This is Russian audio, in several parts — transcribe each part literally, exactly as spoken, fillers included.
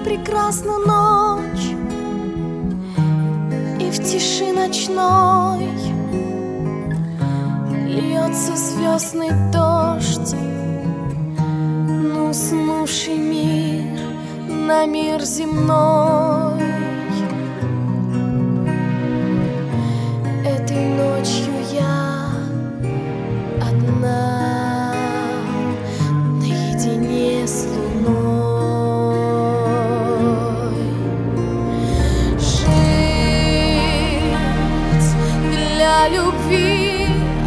прекрасна ночь, и в тиши ночной льется звездный дождь на уснувший мир, на мир земной. Этой ночью я одна, наедине с луной. Жить для любви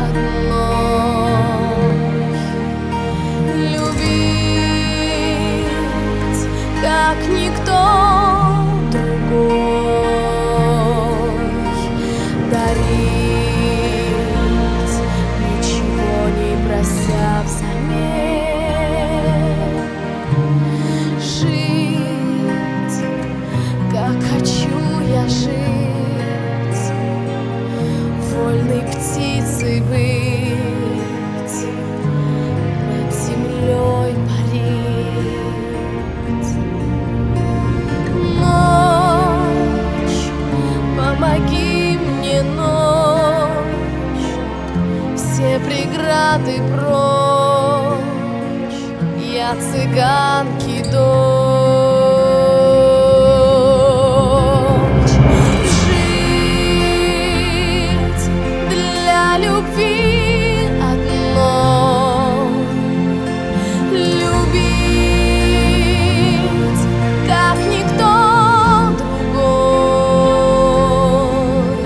одной, любить как никто другой, дарить, ничего не прося взамен. Жить, как хочу я жить, вольной птицей быть, над землей парить. Ночь, помоги мне, ночь, все преграды прочь, я цыганки дочь. Жить для любви одной, любить как никто другой,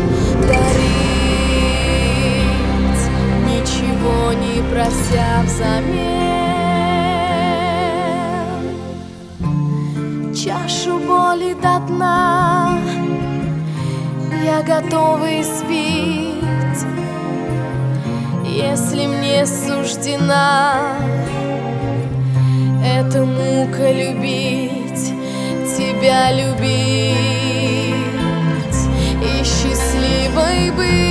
дарить, ничего не прося взамен. Чашу боли до дна я готова испить, если мне суждена эта мука любить, тебя любить и счастливой быть.